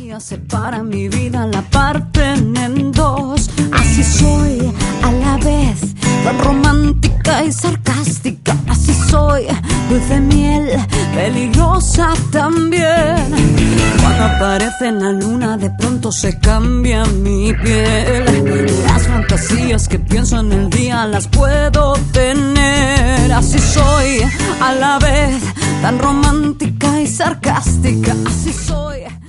fantasías separan mi vida, la parten en dos. Así soy a la vez, tan romántica y sarcástica. Así soy, dulce miel, peligrosa también. Cuando aparece la luna de pronto se cambia mi piel. Las fantasías que pienso en el día las puedo tener. Así soy a la vez, tan romántica y sarcástica. Así soy.